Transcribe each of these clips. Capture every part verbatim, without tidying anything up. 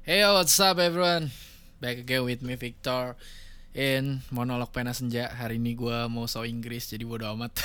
Hey, what's up everyone? Back again with me Victor in monolog pena senja. Hari ini gue mau so Inggris jadi bodo amat.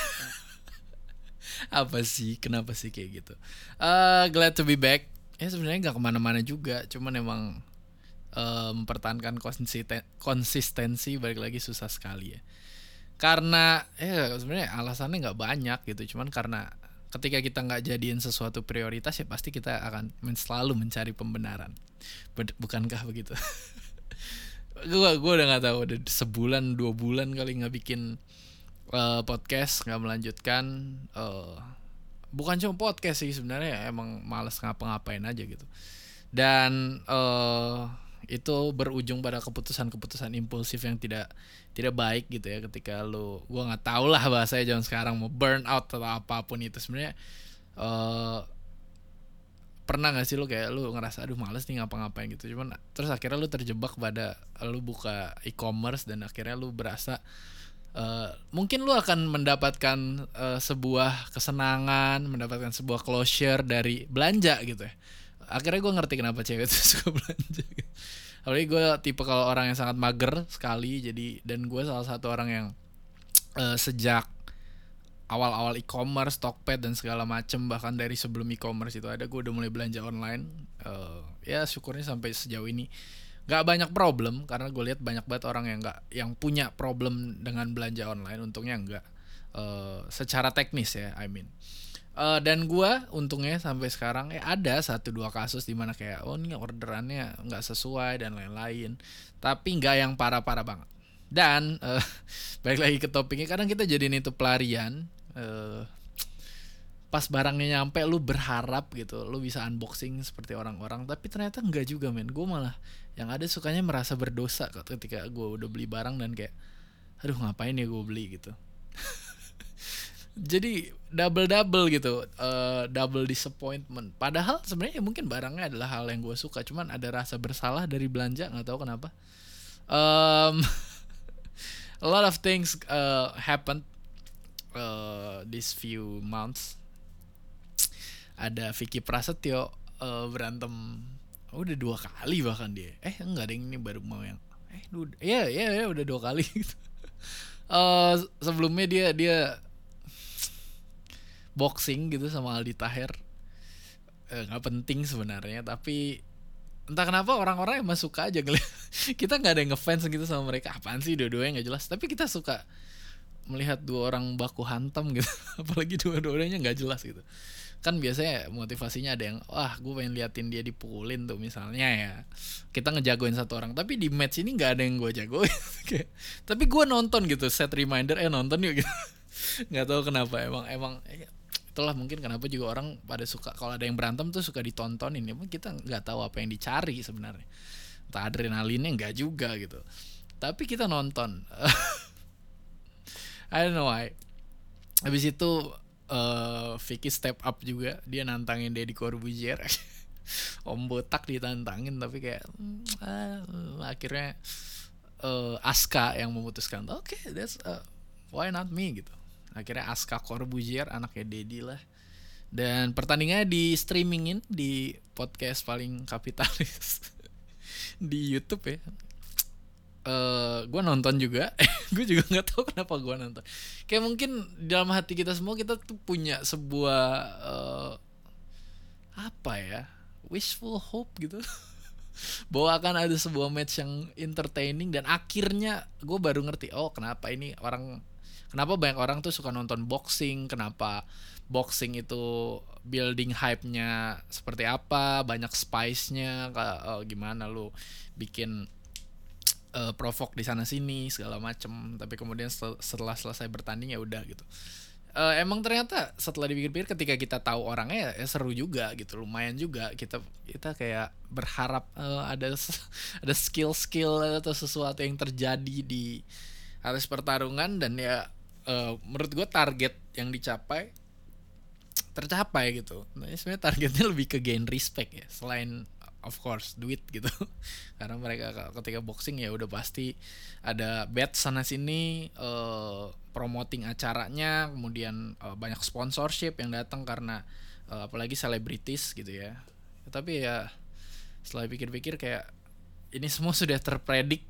Apa sih? Kenapa sih kayak gitu? Uh, glad to be back. Ya sebenarnya nggak kemana-mana juga, cuman emang uh, mempertahankan konsisten- konsistensi balik lagi susah sekali ya. Karena ya sebenarnya alasannya nggak banyak gitu, cuman karena ketika kita nggak jadiin sesuatu prioritas ya pasti kita akan men- selalu mencari pembenaran. Bukankah begitu? gue gue udah nggak tahu, udah sebulan dua bulan kali nggak bikin uh, podcast, nggak melanjutkan. uh, Bukan cuma podcast sih sebenarnya, emang males ngapa-ngapain aja gitu. Dan uh, itu berujung pada keputusan-keputusan impulsif yang tidak tidak baik gitu ya, ketika lu, gue nggak tahu lah bahasanya zaman sekarang, mau burn out atau apapun itu sebenarnya. uh, Pernah gak sih lu kayak lu ngerasa aduh males nih ngapa-ngapain gitu, cuman terus akhirnya lu terjebak pada lu buka e-commerce dan akhirnya lu berasa uh, mungkin lu akan mendapatkan uh, sebuah kesenangan, mendapatkan sebuah closure dari belanja gitu ya. Akhirnya gue ngerti kenapa cewek itu suka belanja gitu. Apalagi gue tipe kalau orang yang sangat mager sekali, jadi dan gue salah satu orang yang uh, sejak awal-awal e-commerce, Tokped dan segala macem, bahkan dari sebelum e-commerce itu ada, gue udah mulai belanja online. Uh, ya syukurnya sampai sejauh ini nggak banyak problem, karena gue lihat banyak banget orang yang nggak, yang punya problem dengan belanja online. Untungnya nggak uh, secara teknis ya, I mean. Uh, dan gue untungnya sampai sekarang ya ada satu dua kasus di mana kayak oh ini orderannya nggak sesuai dan lain-lain, tapi nggak yang parah-parah banget. Dan uh, balik lagi ke topiknya, kadang kita jadiin itu pelarian. uh, Pas barangnya nyampe lu berharap gitu lu bisa unboxing seperti orang-orang, tapi ternyata enggak juga men. Gue malah yang ada sukanya merasa berdosa ketika gue udah beli barang dan kayak aduh ngapain ya gue beli gitu. Jadi double double gitu, uh, double disappointment. Padahal sebenarnya mungkin barangnya adalah hal yang gue suka, cuman ada rasa bersalah dari belanja, nggak tahu kenapa. um, a lot of things uh, happened uh, these few months. Ada Vicky Prasetyo uh, berantem udah dua kali bahkan dia. Eh enggak, ada yang ini baru mau yang eh udah ya ya ya udah dua kali gitu. uh, Sebelumnya dia dia boxing gitu sama Aldi Taher. Eh, nggak penting sebenarnya, tapi entah kenapa orang-orang emang suka aja ngeliat. Kita nggak ada yang ngefans gitu sama mereka, apaan sih dua-duanya nggak jelas, tapi kita suka melihat dua orang baku hantam gitu. Apalagi dua-duanya nggak jelas gitu. Kan biasanya motivasinya ada yang wah gue pengen liatin dia dipukulin tuh misalnya ya, kita ngejagoin satu orang, tapi di match ini nggak ada yang gue jagoin. Tapi gue nonton gitu, set reminder eh nonton yuk gitu. Nggak tahu kenapa, emang emang eh, itulah mungkin kenapa juga orang pada suka kalau ada yang berantem tuh suka ditontonin ya. Kita nggak tahu apa yang dicari sebenarnya, entah adrenalinnya nggak juga gitu, tapi kita nonton. I don't know why. Habis itu uh, Vicky step up juga, dia nantangin Deddy Corbuzier. Om botak ditantangin tapi kayak mm, ah, akhirnya uh, Aska yang memutuskan oke okay, that's uh, why not me gitu. Akhirnya Aska Corbuzier anaknya Deddy lah, dan pertandingannya di streamingin di podcast paling kapitalis di YouTube ya. Uh, gue nonton juga. Gue juga nggak tahu kenapa gue nonton, kayak mungkin dalam hati kita semua kita tuh punya sebuah uh, apa ya, wishful hope gitu. Bahwa akan ada sebuah match yang entertaining, dan akhirnya gue baru ngerti oh kenapa ini orang, kenapa banyak orang tuh suka nonton boxing, kenapa boxing itu building hype-nya seperti apa, banyak spice-nya, uh, gimana lu bikin uh, provok di sana sini segala macem, tapi kemudian setelah selesai bertanding ya udah gitu. Uh, emang ternyata setelah dipikir-pikir ketika kita tahu orangnya ya, ya seru juga gitu, lumayan juga kita kita kayak berharap uh, ada ada skill-skill atau sesuatu yang terjadi di atas pertarungan, dan ya uh, menurut gue target yang dicapai tercapai gitu. Nah, sebenarnya targetnya lebih ke gain respect ya, selain of course duit gitu. Karena mereka ketika boxing ya udah pasti ada bet sana sini, uh, promoting acaranya, kemudian uh, banyak sponsorship yang datang karena uh, apalagi selebritis gitu ya. Tapi ya Setelah pikir-pikir kayak ini semua sudah terpredik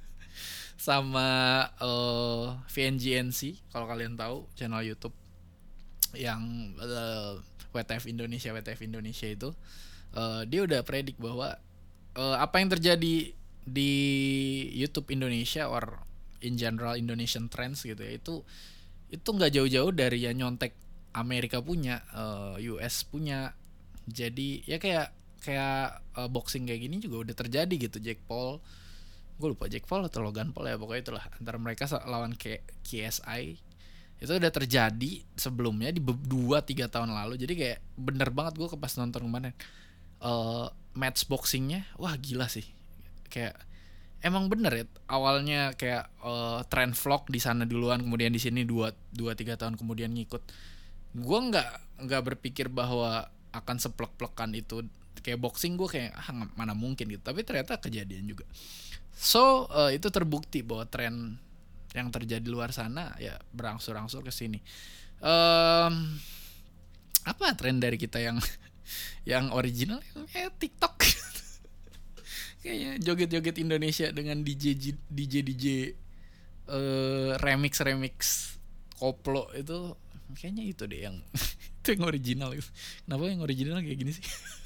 sama uh, V N G N C, kalau kalian tahu channel YouTube yang uh, W T F Indonesia W T F Indonesia itu, uh, dia udah predik bahwa uh, apa yang terjadi di YouTube Indonesia or in general Indonesian trends gitu ya, itu itu nggak jauh-jauh dari yang nyontek Amerika punya, uh, U S punya. Jadi ya kayak kayak uh, boxing kayak gini juga udah terjadi gitu. Jake Paul, gue lupa Jake Paul atau Logan Paul ya, pokoknya itulah, antara mereka lawan K S I itu udah terjadi sebelumnya di dua tiga tahun lalu. Jadi kayak bener banget gue pas nonton kemarin uh, match boxingnya, wah gila sih. Kayak emang bener ya, awalnya kayak uh, tren vlog di sana duluan, kemudian di sini dua dua tiga tahun kemudian ngikut. Gue nggak nggak berpikir bahwa akan seplek-plekan itu kayak boxing. Gue kayak ah, mana mungkin gitu, tapi ternyata kejadian juga. So uh, itu terbukti bahwa tren yang terjadi luar sana ya berangsur-angsur ke sini. Um, apa tren dari kita yang yang original ya TikTok. Kayaknya joget-joget Indonesia dengan D J D J D J uh, remix remix koplo itu kayaknya itu deh yang itu yang original. Kenapa yang original kayak gini sih?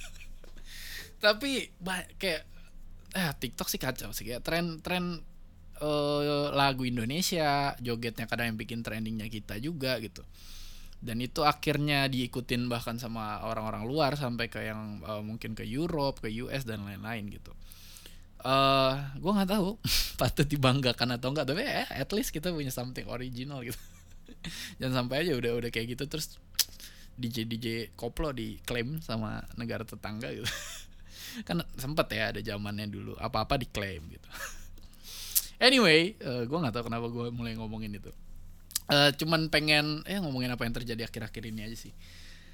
Tapi kayak eh TikTok sih kacau sih, kayak tren-tren uh, lagu Indonesia, jogetnya kadang yang bikin trendingnya kita juga gitu. Dan itu akhirnya diikutin bahkan sama orang-orang luar sampai ke yang uh, mungkin ke Europe, ke U S dan lain-lain gitu. Uh, gue nggak tahu patut dibanggakan atau enggak, tapi ya at least kita punya something original gitu. Jangan sampai aja udah udah kayak gitu terus D J D J koplo diklaim sama negara tetangga gitu. Kan sempet ya ada zamannya dulu apa-apa diklaim gitu. Anyway, uh, gue nggak tahu kenapa gue mulai ngomongin itu. Uh, cuman pengen eh ngomongin apa yang terjadi akhir-akhir ini aja sih.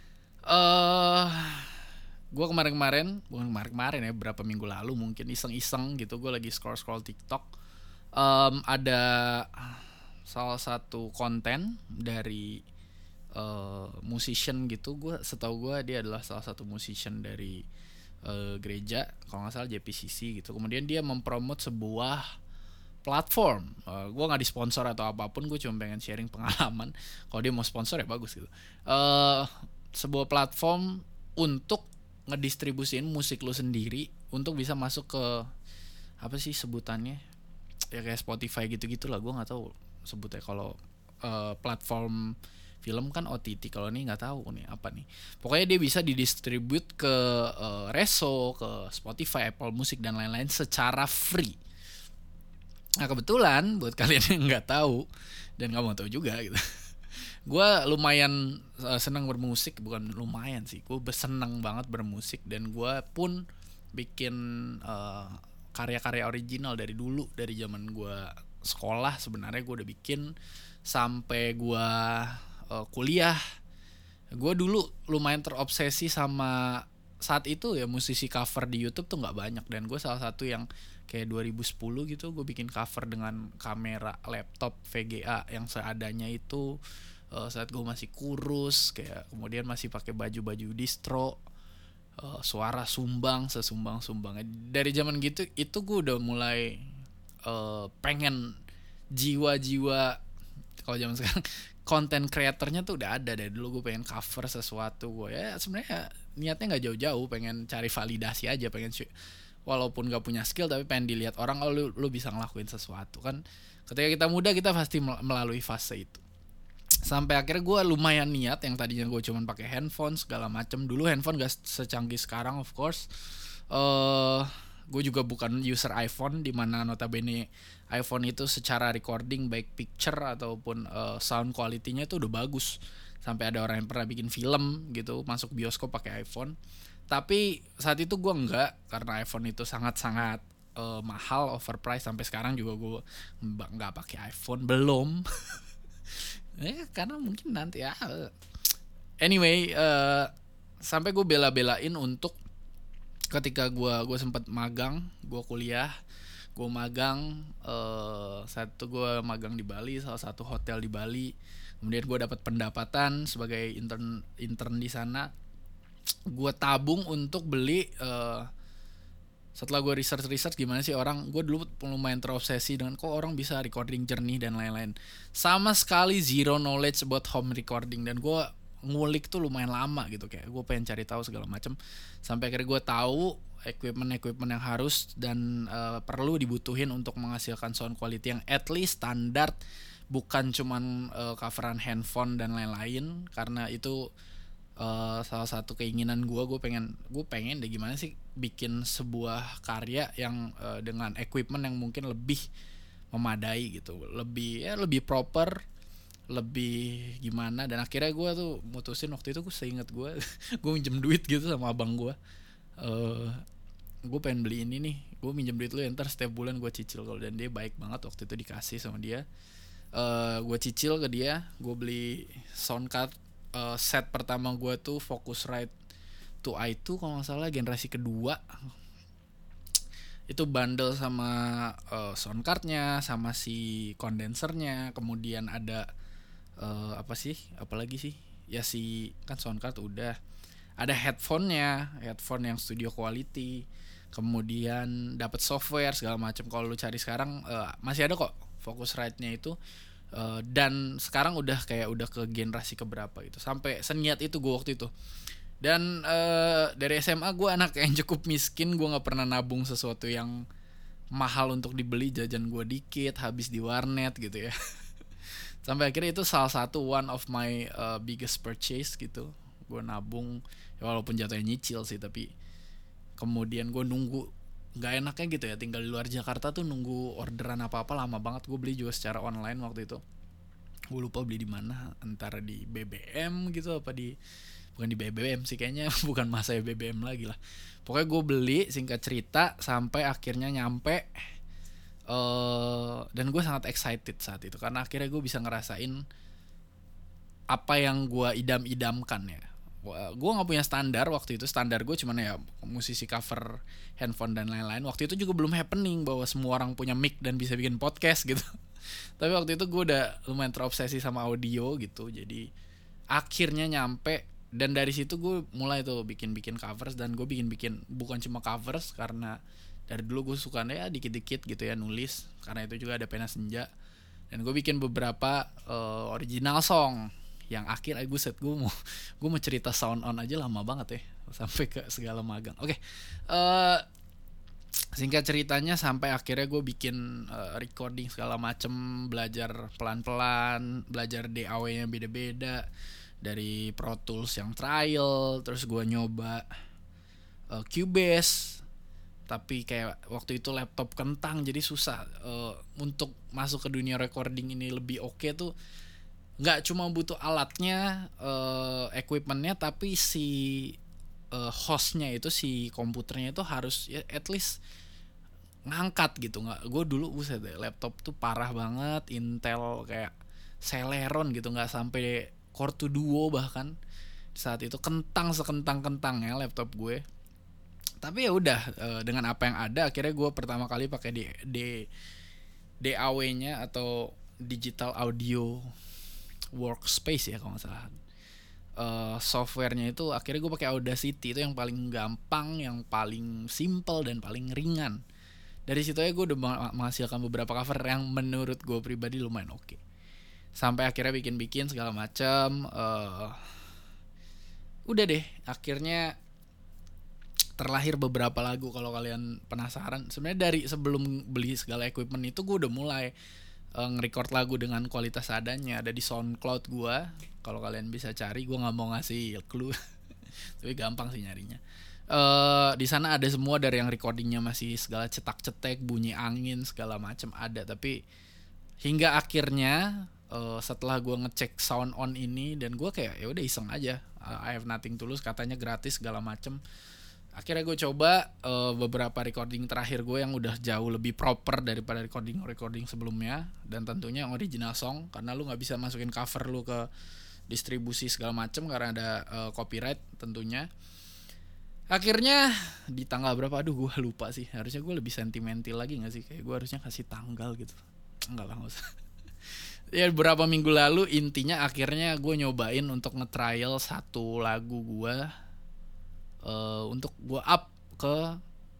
Uh, gue kemarin-kemarin, bukan kemarin-kemarin ya, berapa minggu lalu mungkin iseng-iseng gitu, gue lagi scroll-scroll TikTok. Um, ada salah satu konten dari uh, musician gitu. Gue setahu gue dia adalah salah satu musician dari uh, gereja, kalau nggak salah J P C C gitu. Kemudian dia mempromot sebuah platform. Uh, gue nggak disponsor atau apapun, gue cuma pengen sharing pengalaman. Kalau dia mau sponsor ya bagus gitu. Uh, sebuah platform untuk ngedistribusin musik lu sendiri untuk bisa masuk ke apa sih sebutannya? Ya kayak Spotify gitu-gitu lah, gue nggak tahu sebutnya. Kalau uh, platform film kan O T T, kalau ini nggak tahu nih apa nih. Pokoknya dia bisa didistribute ke uh, Reso, ke Spotify, Apple Music dan lain-lain secara free. Nah kebetulan buat kalian yang nggak tahu dan nggak mau tahu juga gitu, gue lumayan uh, senang bermusik, bukan lumayan sih, gue senang banget bermusik. Dan gue pun bikin uh, karya-karya original dari dulu, dari zaman gue sekolah sebenarnya gue udah bikin sampai gue uh, kuliah. Gue dulu lumayan terobsesi sama saat itu ya musisi cover di YouTube tuh nggak banyak, dan gue salah satu yang kayak dua ribu sepuluh gitu gue bikin cover dengan kamera laptop V G A yang seadanya itu. Uh, saat gue masih kurus, kayak kemudian masih pakai baju-baju distro, uh, suara sumbang sesumbang sumbangnya. Dari zaman gitu itu gue udah mulai uh, pengen jiwa-jiwa, kalau zaman sekarang konten kreatornya tuh udah ada dari dulu. Gue pengen cover sesuatu, gue ya sebenarnya niatnya nggak jauh-jauh, pengen cari validasi aja, pengen sh- walaupun nggak punya skill tapi pengen dilihat orang, oh lu, lu bisa ngelakuin sesuatu kan. Ketika kita muda kita pasti melalui fase itu. Sampai akhirnya gue lumayan niat, yang tadinya gue cuma pakai handphone segala macem. Dulu handphone gak secanggih sekarang of course. uh, Gue juga bukan user iPhone, dimana notabene iPhone itu secara recording baik picture ataupun uh, sound quality-nya itu udah bagus. Sampai ada orang yang pernah bikin film gitu masuk bioskop pakai iPhone. Tapi saat itu gue enggak, karena iPhone itu sangat-sangat uh, mahal, overpriced. Sampai sekarang juga gue nggak pakai iPhone, belum. Ya karena mungkin nanti ya. Anyway, uh, sampai gue bela-belain untuk ketika gue gue sempat magang, gue kuliah, gue magang. Uh, saat itu gue magang di Bali, salah satu hotel di Bali. Kemudian gue dapat pendapatan sebagai intern intern di sana. Gue tabung untuk beli uh, setelah gue research-research gimana sih orang, gue dulu lumayan terobsesi dengan kok orang bisa recording jernih dan lain-lain. Sama sekali zero knowledge about home recording, dan gue ngulik tuh lumayan lama gitu, kayak gue pengen cari tahu segala macam sampai akhirnya gue tahu equipment-equipment yang harus dan uh, perlu dibutuhin untuk menghasilkan sound quality yang at least standar, bukan cuman uh, coveran handphone dan lain-lain. Karena itu uh, salah satu keinginan gue, gue pengen gue pengen deh gimana sih bikin sebuah karya yang uh, dengan equipment yang mungkin lebih memadai gitu, lebih ya lebih proper, lebih gimana. Dan akhirnya gue tuh mutusin waktu itu, gue seinget gue gue minjem duit gitu sama abang gue, uh, gue pengen beli ini nih, gue minjem duit lu ya, ntar setiap bulan gue cicil kalau. Dan dia baik banget, waktu itu dikasih sama dia, uh, gue cicil ke dia. Gue beli sound card, uh, set pertama gue tuh Focusrite two i two kalau nggak salah, generasi kedua. Itu bundle sama uh, sound cardnya, sama si kondensernya, kemudian ada uh, apa sih, apalagi sih ya, si kan sound card udah ada headphone-nya, headphone yang studio quality, kemudian dapat software segala macam. Kalau lu cari sekarang uh, masih ada kok Focusrite-nya itu, uh, dan sekarang udah kayak udah ke generasi keberapa gitu, sampai seniat itu gue waktu itu. Dan uh, dari S M A gue anak yang cukup miskin, gue nggak pernah nabung sesuatu yang mahal untuk dibeli, jajan gue dikit, habis di warnet gitu ya. Sampai akhirnya itu salah satu one of my uh, biggest purchase gitu. Gue nabung, ya walaupun jatuhnya nyicil sih, tapi kemudian gue nunggu. Nggak enaknya gitu ya, tinggal di luar Jakarta tuh nunggu orderan apa-apa lama banget. Gue beli juga secara online waktu itu. Gue lupa beli di mana, antara di B B M gitu apa di, bukan di B B M sih kayaknya, bukan masa B B M lagi lah. Pokoknya gue beli, singkat cerita, sampai akhirnya nyampe. Uh, dan gue sangat excited saat itu karena akhirnya gue bisa ngerasain apa yang gue idam-idamkan ya. Gue nggak punya standar waktu itu, standar gue cuman ya musisi cover handphone dan lain-lain. Waktu itu juga belum happening bahwa semua orang punya mic dan bisa bikin podcast gitu. Tapi waktu itu gue udah lumayan terobsesi sama audio gitu, jadi akhirnya nyampe. Dan dari situ gue mulai tuh bikin-bikin covers, dan gue bikin-bikin bukan cuma covers, karena dari dulu gue suka ya dikit-dikit gitu ya nulis, karena itu juga ada Pena Senja. Dan gue bikin beberapa uh, original song yang akhir gue set gue mau gue mau cerita sound on aja lama banget ya, sampai ke segala magang. Oke, okay. uh, singkat ceritanya sampai akhirnya gue bikin uh, recording segala macem, belajar pelan-pelan, belajar D A W-nya beda-beda. Dari Pro Tools yang trial, terus gue nyoba uh, Cubase, tapi kayak waktu itu laptop kentang, jadi susah uh, untuk masuk ke dunia recording ini lebih oke okay tuh. Nggak cuma butuh alatnya, uh, equipmentnya, tapi si uh, hostnya itu, si komputernya itu harus ya at least ngangkat gitu. Nggak, gue dulu buset deh, laptop tuh parah banget, Intel kayak Celeron gitu, nggak sampai Core two Duo bahkan. Saat itu kentang sekentang-kentangnya laptop gue. Tapi ya udah, dengan apa yang ada akhirnya gue pertama kali pakai D, D, D A W-nya atau Digital Audio Workspace ya kalau nggak salah. Uh, softwarenya itu akhirnya gue pakai Audacity, itu yang paling gampang, yang paling simple dan paling ringan. Dari situ ya gue udah menghasilkan beberapa cover yang menurut gue pribadi lumayan oke. Okay. Sampai akhirnya bikin-bikin segala macam, uh, udah deh akhirnya terlahir beberapa lagu. Kalau kalian penasaran, sebenarnya dari sebelum beli segala equipment itu gue udah mulai uh, nge-record lagu dengan kualitas adanya. Ada di SoundCloud gue, kalau kalian bisa cari. Gue nggak mau ngasih clue tapi gampang sih nyarinya. Uh, di sana ada semua, dari yang recordingnya masih segala cetak-cetek, bunyi angin segala macam ada. Tapi hingga akhirnya Uh, setelah gue ngecek sound on ini, dan gue kayak ya udah iseng aja, uh, I have nothing to lose, katanya gratis segala macem. Akhirnya gue coba uh, beberapa recording terakhir gue yang udah jauh lebih proper daripada recording recording sebelumnya, dan tentunya yang original song, karena lu nggak bisa masukin cover lu ke distribusi segala macem karena ada uh, copyright tentunya. Akhirnya di tanggal berapa, aduh gue lupa sih, harusnya gue lebih sentimental lagi nggak sih, kayak gue harusnya kasih tanggal gitu. Enggak lah, nggak usah. Ya beberapa minggu lalu, intinya akhirnya gue nyobain untuk nge-trial satu lagu gue, uh, untuk gue up ke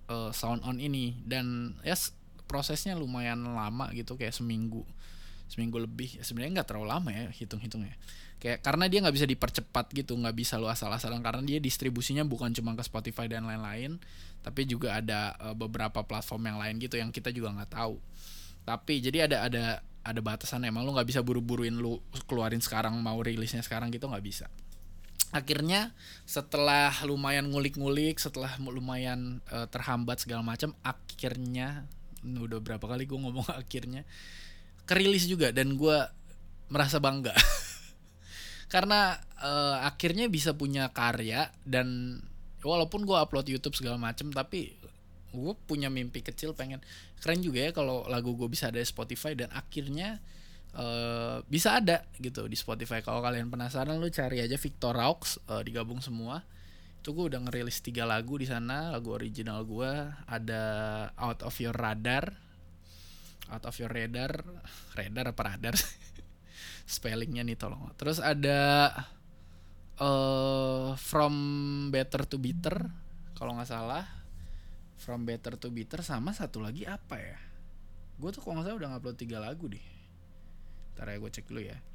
uh, sound on ini. Dan ya prosesnya lumayan lama gitu, kayak seminggu seminggu lebih. Sebenarnya nggak terlalu lama ya hitung-hitungnya, kayak karena dia nggak bisa dipercepat gitu, nggak bisa lu asal-asalan, karena dia distribusinya bukan cuma ke Spotify dan lain-lain, tapi juga ada uh, beberapa platform yang lain gitu yang kita juga nggak tahu. Tapi jadi ada ada ada batasan, emang lu nggak bisa buru-buruin lu keluarin sekarang, mau rilisnya sekarang gitu, nggak bisa. Akhirnya setelah lumayan ngulik-ngulik, setelah lumayan uh, terhambat segala macam, akhirnya udah berapa kali gue ngomong akhirnya kerilis juga, dan gue merasa bangga karena uh, akhirnya bisa punya karya. Dan walaupun gue upload YouTube segala macem, tapi gue punya mimpi kecil, pengen keren juga ya kalau lagu gue bisa ada di Spotify, dan akhirnya uh, bisa ada gitu di Spotify. Kalau kalian penasaran, lu cari aja Victor Raux, uh, digabung semua. Itu gue udah ngerilis tiga lagu di sana, lagu original gue. Ada Out of Your Radar, Out of Your Radar, Radar apa Radar? Spellingnya nih tolong. Terus ada uh, From Better to Bitter, kalau nggak salah. From Better to Bitter, sama satu lagi apa ya? Gue tuh kalau nggak salah udah ngupload tiga lagu deh. Ntar ya gue cek dulu ya.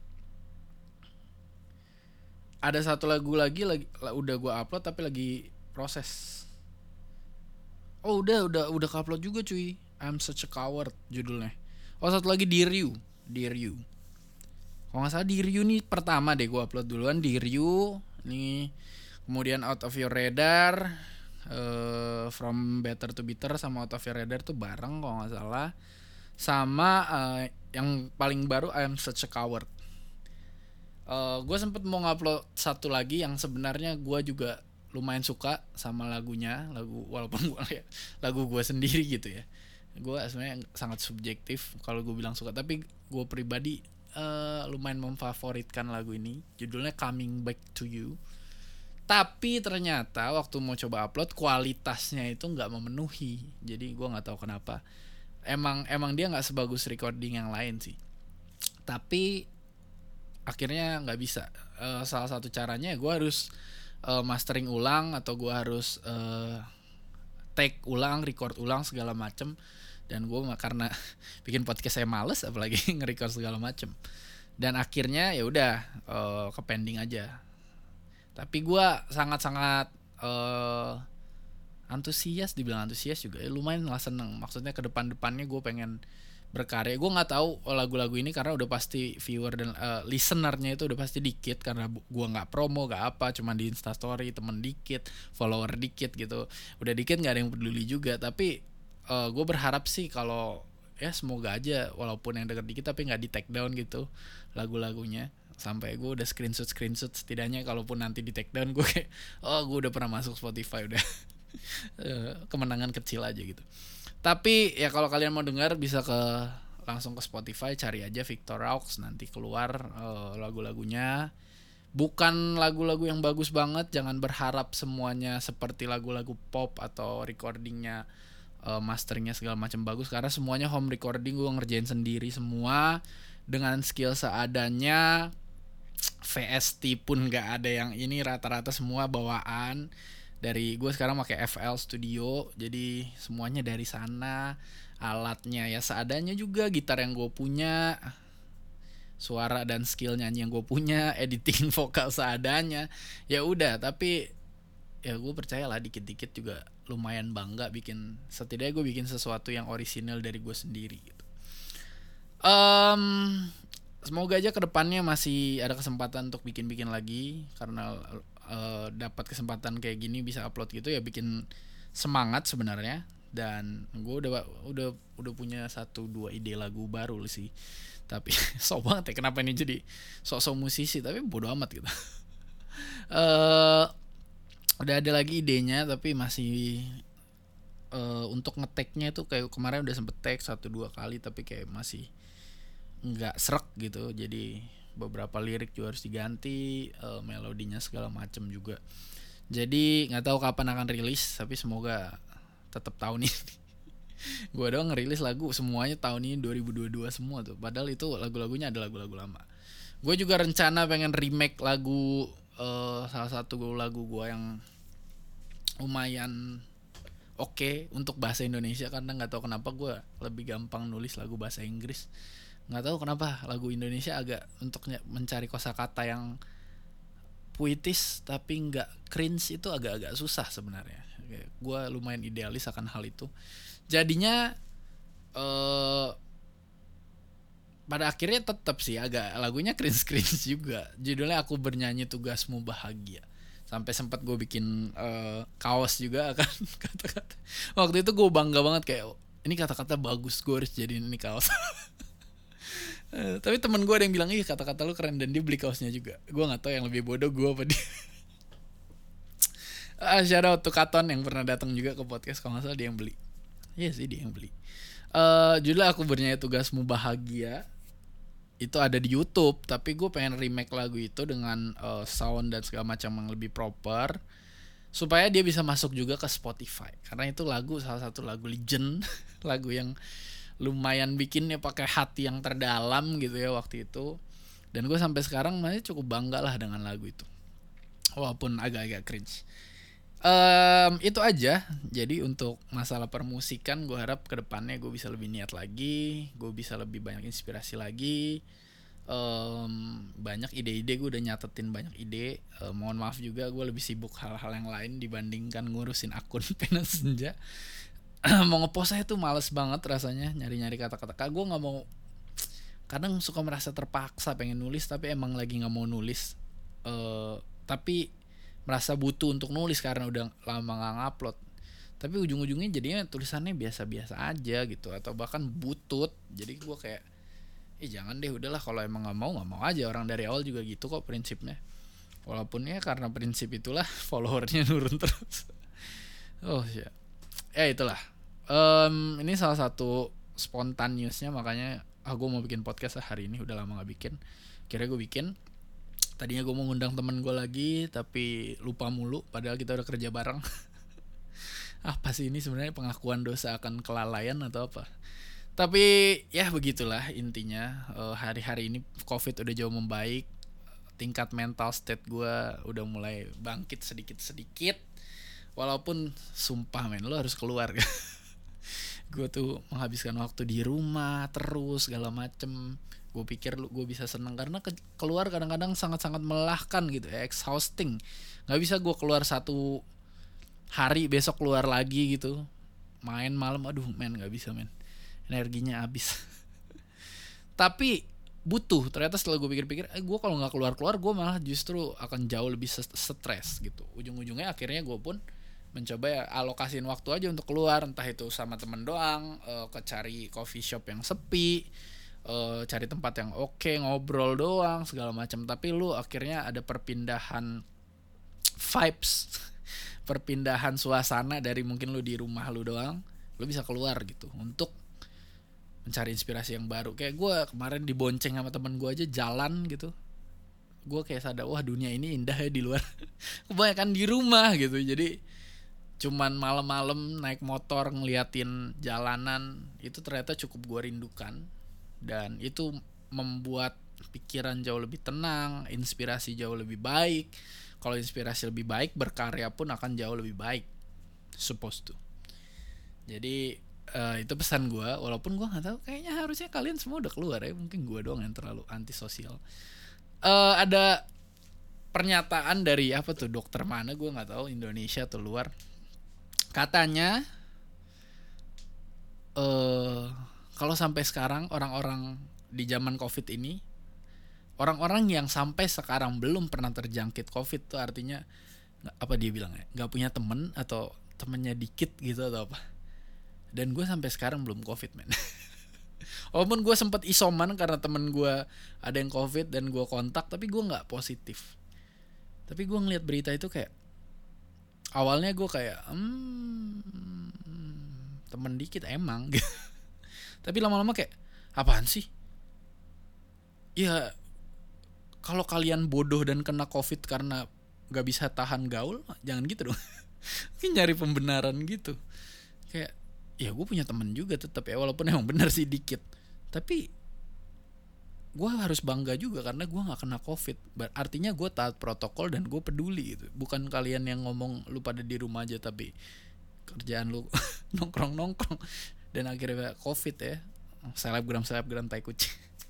Ada satu lagu lagi, lagi udah gue upload tapi lagi proses. Oh udah udah udah upload juga cuy. I'm Such a Coward judulnya. Oh satu lagi Dear You, Dear You. Kalau nggak salah Dear You nih pertama deh gue upload duluan, Dear You nih. Kemudian Out of Your Radar, uh, From Better to Bitter sama Out of Your Radar tuh bareng kalau nggak salah. Sama uh, yang paling baru I'm Such a Coward. Uh, gue sempet mau ngupload satu lagi yang sebenarnya gue juga lumayan suka sama lagunya, lagu walaupun gue ya, lagu gue sendiri gitu ya. Gue sebenarnya sangat subjektif kalau gue bilang suka, tapi gue pribadi uh, lumayan memfavoritkan lagu ini. Judulnya Coming Back to You. Tapi ternyata waktu mau coba upload kualitasnya itu nggak memenuhi. Jadi gue nggak tahu kenapa. Emang emang dia nggak sebagus recording yang lain sih. Tapi akhirnya nggak bisa. Uh, salah satu caranya gue harus uh, mastering ulang, atau gue harus uh, take ulang, record ulang segala macem. Dan gue karena bikin podcast saya males, apalagi nge-record segala macem. Dan akhirnya ya udah uh, ke pending aja. Tapi gue sangat-sangat uh, antusias, dibilang antusias juga ya, lumayan lah seneng. Maksudnya ke depan-depannya gue pengen berkarya. Gue nggak tahu lagu-lagu ini karena udah pasti viewer dan uh, listenernya itu udah pasti dikit, karena gue nggak promo nggak apa, cuma di Instastory temen dikit, follower dikit gitu, udah dikit nggak ada yang peduli juga. Tapi uh, gue berharap sih kalau ya semoga aja walaupun yang denger dikit tapi nggak di take down gitu lagu-lagunya, sampai gue udah screenshot screenshot setidaknya kalaupun nanti di take down gue kayak oh gue udah pernah masuk Spotify, udah kemenangan kecil aja gitu. Tapi ya kalau kalian mau dengar bisa ke langsung ke Spotify, cari aja Victor Raux, nanti keluar uh, lagu-lagunya. Bukan lagu-lagu yang bagus banget, jangan berharap semuanya seperti lagu-lagu pop atau recordingnya, uh, masteringnya segala macam bagus, karena semuanya home recording, gue ngerjain sendiri semua dengan skill seadanya. V S T pun nggak ada yang ini, rata-rata semua bawaan. Dari gue sekarang pakai F L Studio, jadi semuanya dari sana. Alatnya ya seadanya juga, gitar yang gue punya, suara dan skill nyanyi yang gue punya, editing vokal seadanya. Ya udah, tapi ya gue percaya lah dikit-dikit juga lumayan bangga bikin, setidaknya gue bikin sesuatu yang orisinal dari gue sendiri gitu. Um, semoga aja kedepannya masih ada kesempatan untuk bikin-bikin lagi, karena Uh, dapat kesempatan kayak gini bisa upload gitu ya bikin semangat sebenarnya. Dan gue udah udah udah punya satu dua ide lagu baru sih, tapi sok banget ya kenapa ini jadi sok-sok musisi, tapi bodo amat gitu. uh, udah ada lagi idenya, tapi masih uh, untuk ngeteknya itu kayak kemarin udah sempet tag satu dua kali, tapi kayak masih nggak srek gitu. Jadi beberapa lirik juga harus diganti, uh, melodinya segala macem juga. Jadi nggak tahu kapan akan rilis, tapi semoga tetap tahun ini. Gue doang ngerilis lagu semuanya tahun ini dua ribu dua puluh dua semua tuh, padahal itu lagu-lagunya ada lagu-lagu lama. Gue juga rencana pengen remake lagu, uh, salah satu lagu gue yang lumayan oke untuk bahasa Indonesia, karena nggak tahu kenapa gue lebih gampang nulis lagu bahasa Inggris. Nggak tahu kenapa lagu Indonesia agak untuk mencari kosakata yang puitis tapi nggak cringe itu agak-agak susah sebenarnya. Gue lumayan idealis akan hal itu. Jadinya eh, pada akhirnya tetap sih agak lagunya cringe-cringe juga. Judulnya Aku Bernyanyi Tugasmu Bahagia. Sampai sempat gue bikin uh, kaos juga kan kata-kata. Waktu itu gue bangga banget kayak ini kata-kata bagus, gue harus jadiin ini kaos. uh, tapi temen gue ada yang bilang ih kata-kata lu keren, dan dia beli kaosnya juga. Gue nggak tahu yang lebih bodoh gue apa dia. uh, shout out to Katon yang pernah datang juga ke podcast, kalau nggak salah dia yang beli. Iya sih dia yang beli. Uh, judulnya Aku Bernyanyi Tugasmu Bahagia. Itu ada di YouTube, tapi gue pengen remake lagu itu dengan uh, sound dan segala macam yang lebih proper supaya dia bisa masuk juga ke Spotify, karena itu lagu salah satu lagu legend, lagu yang lumayan bikinnya pakai hati yang terdalam gitu ya waktu itu, dan gue sampai sekarang masih cukup bangga lah dengan lagu itu walaupun agak-agak cringe. Um, itu aja. Jadi untuk masalah permusikan gue harap kedepannya gue bisa lebih niat lagi, gue bisa lebih banyak inspirasi lagi, um, banyak ide-ide, gue udah nyatetin banyak ide. Uh, mohon maaf juga gue lebih sibuk hal-hal yang lain dibandingkan ngurusin akun Pena Senja. Mau ngepost aja tuh males banget rasanya, nyari-nyari kata-kata. Gue nggak mau, kadang suka merasa terpaksa pengen nulis tapi emang lagi nggak mau nulis. Uh, tapi merasa butuh untuk nulis karena udah lama gak ngupload, tapi ujung-ujungnya jadinya tulisannya biasa-biasa aja gitu, atau bahkan butut. Jadi gue kayak eh jangan deh, udahlah kalau emang gak mau gak mau aja. Orang dari awal juga gitu kok prinsipnya, walaupun ya karena prinsip itulah followernya nurun terus. Oh ya, ya itulah. Um, ini salah satu spontan newsnya, makanya ah gue mau bikin podcast lah hari ini, udah lama gak bikin. Kira gue bikin. Tadinya gue mau ngundang temen gue lagi, tapi lupa mulu, padahal kita udah kerja bareng. Apa sih ini sebenarnya, pengakuan dosa akan kelalaian atau apa? Tapi ya begitulah intinya. uh, Hari-hari ini COVID udah jauh membaik, tingkat mental state gue udah mulai bangkit sedikit-sedikit. Walaupun sumpah men, lo harus keluar. Gue tuh menghabiskan waktu di rumah terus segala macem. Gue pikir lu gue bisa seneng karena ke- keluar kadang-kadang sangat-sangat melelahkan gitu ya, exhausting. Nggak bisa gue keluar satu hari besok keluar lagi gitu, main malam, aduh men nggak bisa men, energinya habis. Tapi butuh, ternyata setelah gue pikir-pikir, eh gue kalau nggak keluar-keluar gue malah justru akan jauh lebih stres gitu. Ujung-ujungnya akhirnya gue pun mencoba ya alokasiin waktu aja untuk keluar, entah itu sama temen doang, uh, ke cari coffee shop yang sepi, Uh, cari tempat yang oke, okay, ngobrol doang segala macam. Tapi lu akhirnya ada perpindahan vibes, perpindahan suasana dari mungkin lu di rumah lu doang, lu bisa keluar gitu untuk mencari inspirasi yang baru. Kayak gue kemarin dibonceng sama temen gue aja jalan gitu, gue kayak sadar wah dunia ini indah ya di luar. Kebanyakan di rumah gitu, jadi cuman malam-malam naik motor ngeliatin jalanan itu ternyata cukup gue rindukan. Dan itu membuat pikiran jauh lebih tenang, inspirasi jauh lebih baik. Kalau inspirasi lebih baik, berkarya pun akan jauh lebih baik, supposed to. Jadi uh, itu pesan gue. Walaupun gue nggak tahu, kayaknya harusnya kalian semua udah keluar ya. Mungkin gue doang yang terlalu antisosial. Uh, ada pernyataan dari apa tuh, dokter mana gue nggak tahu, Indonesia atau luar. Katanya uh, kalau sampai sekarang orang-orang di zaman COVID ini, orang-orang yang sampai sekarang belum pernah terjangkit COVID tuh artinya apa dia bilang ya, nggak punya temen atau temennya dikit gitu atau apa. Dan gue sampai sekarang belum COVID men. Walaupun gue sempat isoman karena temen gue ada yang COVID dan gue kontak, tapi gue nggak positif. Tapi gue ngeliat berita itu kayak awalnya gue kayak hmm, temen dikit emang. Tapi lama-lama kayak apaan sih? Ya kalau kalian bodoh dan kena COVID karena gak bisa tahan gaul, jangan gitu dong. Mungkin nyari pembenaran gitu. Kayak ya gue punya temen juga tetap ya, walaupun emang benar sih dikit. Tapi gue harus bangga juga karena gue gak kena COVID. Artinya gue taat protokol dan gue peduli gitu. Bukan kalian yang ngomong lu pada di rumah aja tapi kerjaan lu nongkrong-nongkrong dan akhirnya covid ya, selebgram selebgram tai kucing.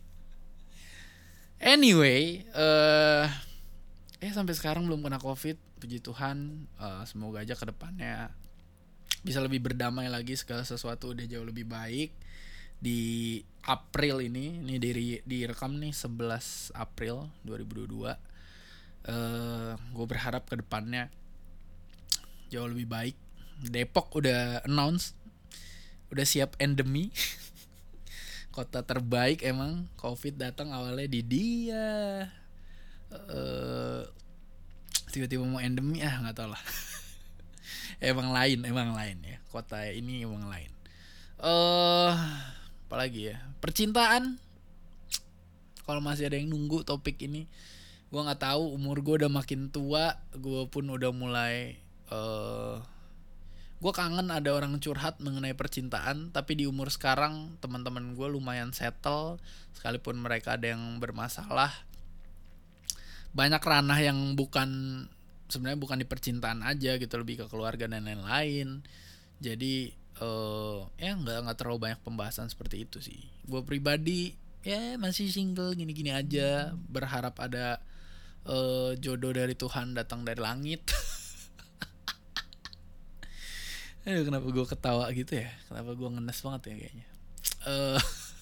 Anyway, eh uh, eh sampai sekarang belum kena covid, puji Tuhan. Uh, semoga aja kedepannya bisa lebih berdamai lagi, segala sesuatu udah jauh lebih baik. Di April ini, ini dari direkam nih sebelas April dua ribu dua puluh dua. Uh, gue berharap kedepannya jauh lebih baik. Depok udah announce, udah siap endemi. Kota terbaik emang, covid datang awalnya di dia. Uh, tiba-tiba mau endemi, ah nggak tahu lah. emang lain, emang lain ya. Kota ini emang lain. Eh, uh, apalagi ya? Percintaan. Kalau masih ada yang nunggu topik ini, gue nggak tahu. Umur gue udah makin tua, gue pun udah mulai. Uh, gue kangen ada orang curhat mengenai percintaan. Tapi di umur sekarang teman-teman gue lumayan settle, sekalipun mereka ada yang bermasalah. Banyak ranah yang bukan, sebenarnya bukan di percintaan aja gitu, lebih ke keluarga dan lain-lain. Jadi uh, ya nggak nggak terlalu banyak pembahasan seperti itu sih. Gue pribadi ya masih single gini-gini aja, berharap ada uh, jodoh dari Tuhan datang dari langit. Aduh, kenapa gue ketawa gitu ya? Kenapa gue ngenes banget ya kayaknya? Uh,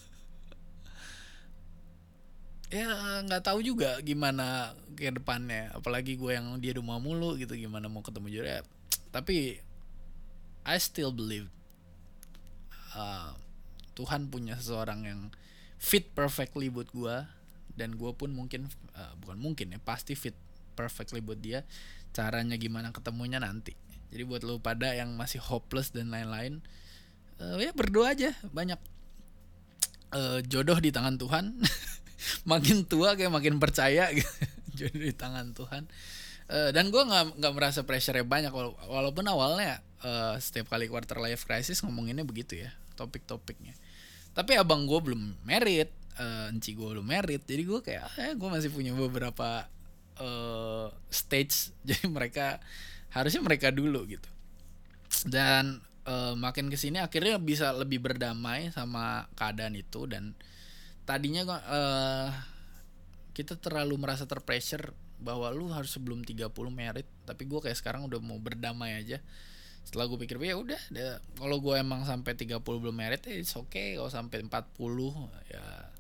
ya nggak tahu juga gimana ke depannya. Apalagi gue yang dia rumah mulu gitu, gimana mau ketemu jodoh ya. Tapi I still believe uh, Tuhan punya seseorang yang fit perfectly buat gue, dan gue pun mungkin uh, bukan mungkin ya pasti fit perfectly buat dia. Caranya gimana ketemunya nanti. Jadi buat lo pada yang masih hopeless dan lain-lain, uh, ya berdoa aja banyak. Uh, jodoh di tangan Tuhan. Makin tua kayak makin percaya gitu. Jodoh di tangan Tuhan. Uh, dan gue nggak nggak merasa pressure-nya banyak, wala- walaupun awalnya uh, setiap kali quarter life crisis ngomonginnya begitu ya topik-topiknya. Tapi abang gue belum married, uh, enci gue belum married, jadi gue kayak eh gue masih punya beberapa uh, stage. Jadi mereka harusnya mereka dulu gitu. Dan uh, makin kesini akhirnya bisa lebih berdamai sama keadaan itu. Dan tadinya uh, kita terlalu merasa terpressure bahwa lu harus sebelum tiga puluh married, tapi gue kayak sekarang udah mau berdamai aja. Setelah gue pikir ya udah, kalau gue emang sampai tiga puluh belum married ya it's okay. Kalau sampai empat puluh ya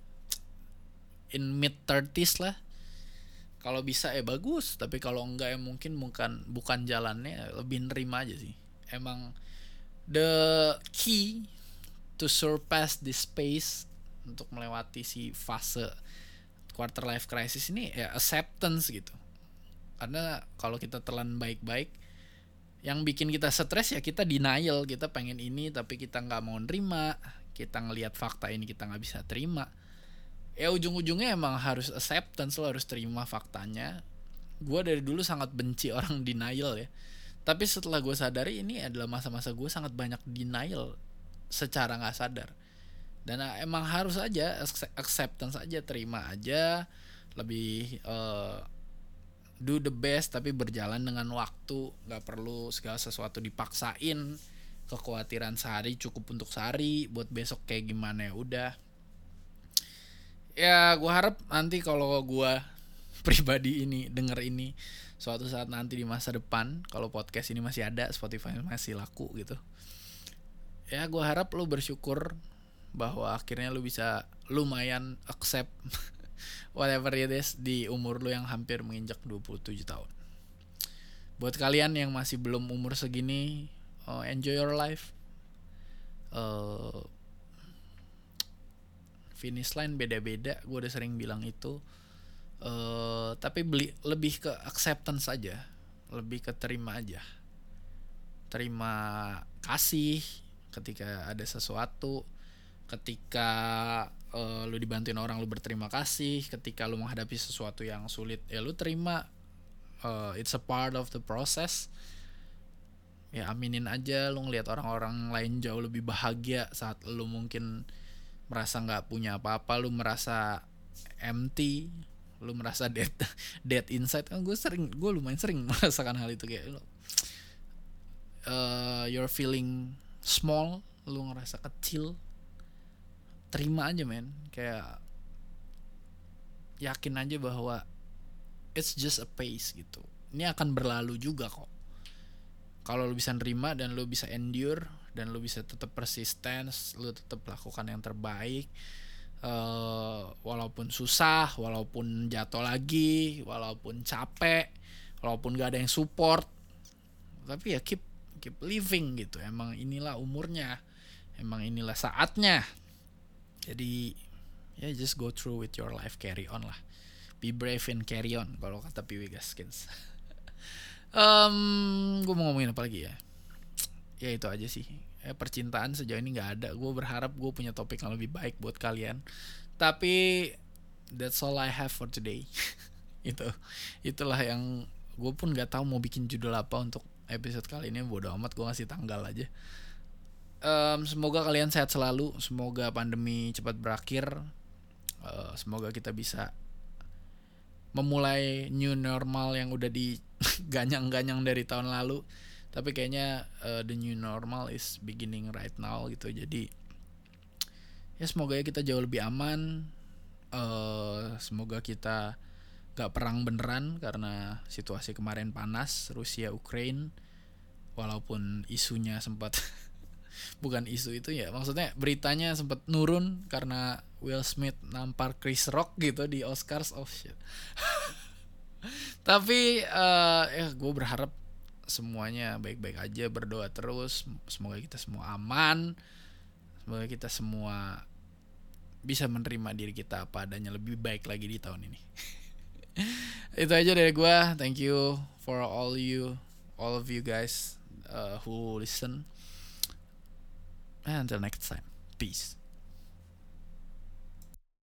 in mid thirties lah. Kalau bisa ya bagus, tapi kalau enggak ya mungkin bukan bukan jalannya, lebih nerima aja sih. Emang the key to surpass this space, untuk melewati si fase quarter life crisis ini ya acceptance gitu. Karena kalau kita telan baik-baik, yang bikin kita stres ya kita denial, kita pengen ini tapi kita nggak mau nerima, kita ngelihat fakta ini kita nggak bisa terima. Ya ujung-ujungnya emang harus acceptance, lo harus terima faktanya. Gue dari dulu sangat benci orang denial ya, tapi setelah gue sadari ini adalah masa-masa gue sangat banyak denial secara nggak sadar. Dan emang harus aja acceptance aja, terima aja, lebih uh, do the best tapi berjalan dengan waktu. Nggak perlu segala sesuatu dipaksain. Kekhawatiran sehari cukup untuk sehari, buat besok kayak gimana ya udah. Ya gue harap nanti kalau gue pribadi ini denger ini suatu saat nanti di masa depan, kalau podcast ini masih ada, Spotify masih laku gitu, ya gue harap lo bersyukur bahwa akhirnya lu bisa lumayan accept whatever it is di umur lu yang hampir menginjak dua puluh tujuh tahun. Buat kalian yang masih belum umur segini, uh, enjoy your life. Uh, finish line beda-beda, gue udah sering bilang itu. Uh, tapi beli, lebih ke acceptance aja, lebih ke terima aja. Terima kasih ketika ada sesuatu. Ketika uh, lu dibantuin orang, lu berterima kasih. Ketika lu menghadapi sesuatu yang sulit, ya lu terima. uh, It's a part of the process. Ya aminin aja. Lu ngeliat orang-orang lain jauh lebih bahagia saat lu mungkin merasa gak punya apa-apa, lu merasa empty, lu merasa dead dead inside. Gue sering, gue lumayan sering merasakan hal itu kayak lu. uh, you're feeling small, lu ngerasa kecil, terima aja men. Kayak yakin aja bahwa it's just a phase gitu. Ini akan berlalu juga kok. Kalau lu bisa nerima dan lu bisa endure dan lu bisa tetap persisten, lu tetap lakukan yang terbaik, uh, walaupun susah, walaupun jatuh lagi, walaupun capek, walaupun gak ada yang support, tapi ya keep keep living gitu. Emang inilah umurnya, emang inilah saatnya. Jadi ya yeah, just go through with your life, carry on lah. Be brave and carry on kalau kata P W Gaskins. um, gue mau ngomongin apa lagi ya? Ya itu aja sih. Eh, percintaan sejauh ini nggak ada. Gue berharap gue punya topik yang lebih baik buat kalian. Tapi that's all I have for today. Itu itulah yang gue pun nggak tahu mau bikin judul apa untuk episode kali ini. Bodo amat, gue ngasih tanggal aja. Um, semoga kalian sehat selalu. Semoga pandemi cepat berakhir. Uh, semoga kita bisa memulai new normal yang udah diganyang-ganyang dari tahun lalu. Tapi kayaknya uh, the new normal is beginning right now gitu. Jadi ya semoga ya kita jauh lebih aman. uh, Semoga kita gak perang beneran, karena situasi kemarin panas, Rusia Ukraine. Walaupun isunya sempat bukan isu itu ya, maksudnya beritanya sempat nurun karena Will Smith nampar Chris Rock gitu di Oscars. Oh shit. Tapi uh, ya gue berharap semuanya baik-baik aja, berdoa terus, semoga kita semua aman, semoga kita semua bisa menerima diri kita apa adanya, lebih baik lagi di tahun ini. Itu aja dari gue. Thank you for all you all of you guys uh, who listen. And until next time, peace.